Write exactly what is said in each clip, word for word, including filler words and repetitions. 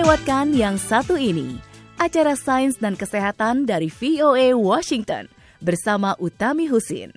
lewatkan yang satu ini, acara Sains dan Kesehatan dari V O A Washington bersama Utami Husin.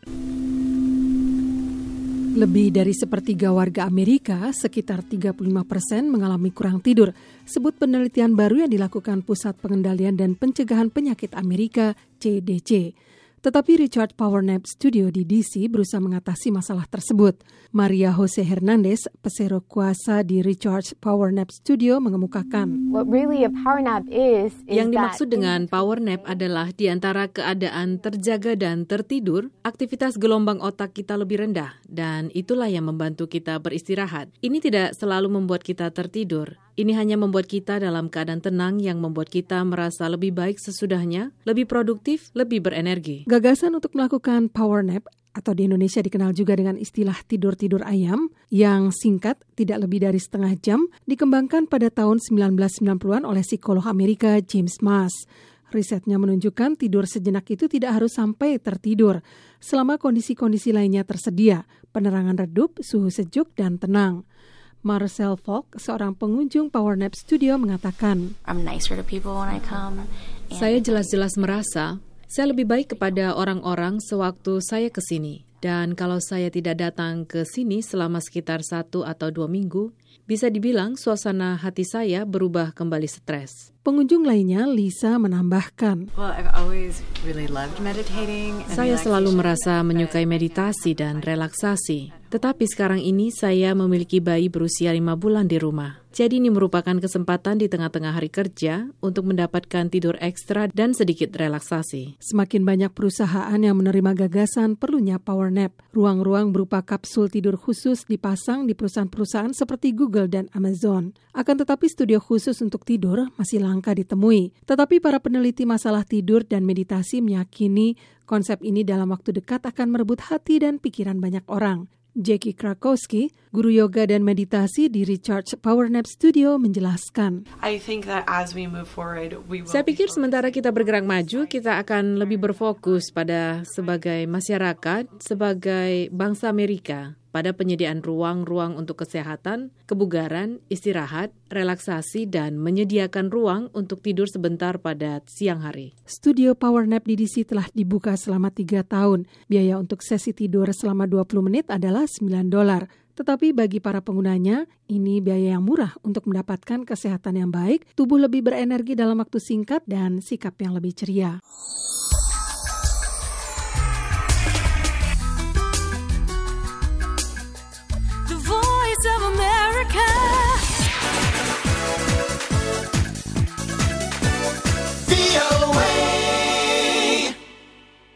Lebih dari sepertiga warga Amerika, sekitar tiga puluh lima persen mengalami kurang tidur, sebut penelitian baru yang dilakukan Pusat Pengendalian dan Pencegahan Penyakit Amerika, C D C. Tetapi Richard Powernap Studio di D C berusaha mengatasi masalah tersebut. Maria Jose Hernandez, pesero kuasa di Richard Powernap Studio, mengemukakan. What really a power nap is, is Yang dimaksud dengan power nap adalah di antara keadaan terjaga dan tertidur, aktivitas gelombang otak kita lebih rendah, dan itulah yang membantu kita beristirahat. Ini tidak selalu membuat kita tertidur. Ini hanya membuat kita dalam keadaan tenang yang membuat kita merasa lebih baik sesudahnya, lebih produktif, lebih berenergi. Gagasan untuk melakukan power nap, atau di Indonesia dikenal juga dengan istilah tidur-tidur ayam, yang singkat, tidak lebih dari setengah jam, dikembangkan pada tahun sembilan belas sembilan puluhan oleh psikolog Amerika James Maas. Risetnya menunjukkan tidur sejenak itu tidak harus sampai tertidur, selama kondisi-kondisi lainnya tersedia, penerangan redup, suhu sejuk, dan tenang. Marcel Falk, seorang pengunjung Power Nap Studio, mengatakan, I'm nicer to people when I come. Saya jelas-jelas merasa saya lebih baik kepada orang-orang sewaktu saya ke sini. Dan kalau saya tidak datang ke sini selama sekitar satu atau dua minggu, bisa dibilang suasana hati saya berubah kembali stres. Pengunjung lainnya, Lisa, menambahkan, Well, I've always really loved meditating. Saya selalu merasa menyukai meditasi dan relaksasi. Tetapi sekarang ini saya memiliki bayi berusia lima bulan di rumah. Jadi ini merupakan kesempatan di tengah-tengah hari kerja untuk mendapatkan tidur ekstra dan sedikit relaksasi. Semakin banyak perusahaan yang menerima gagasan perlunya power nap. Ruang-ruang berupa kapsul tidur khusus dipasang di perusahaan-perusahaan seperti Google dan Amazon. Akan tetapi studio khusus untuk tidur masih langka ditemui. Tetapi para peneliti masalah tidur dan meditasi meyakini konsep ini dalam waktu dekat akan merebut hati dan pikiran banyak orang. Jackie Krakowski, guru yoga dan meditasi di Recharge Power Nap Studio, menjelaskan. I think that as we move forward, we will Saya pikir sementara kita bergerak maju, kita akan lebih berfokus pada sebagai masyarakat, sebagai bangsa Amerika, pada penyediaan ruang-ruang untuk kesehatan, kebugaran, istirahat, relaksasi, dan menyediakan ruang untuk tidur sebentar pada siang hari. Studio Power Nap di D C telah dibuka selama tiga tahun. Biaya untuk sesi tidur selama dua puluh menit adalah sembilan dolar. Tetapi bagi para penggunanya, ini biaya yang murah untuk mendapatkan kesehatan yang baik, tubuh lebih berenergi dalam waktu singkat, dan sikap yang lebih ceria.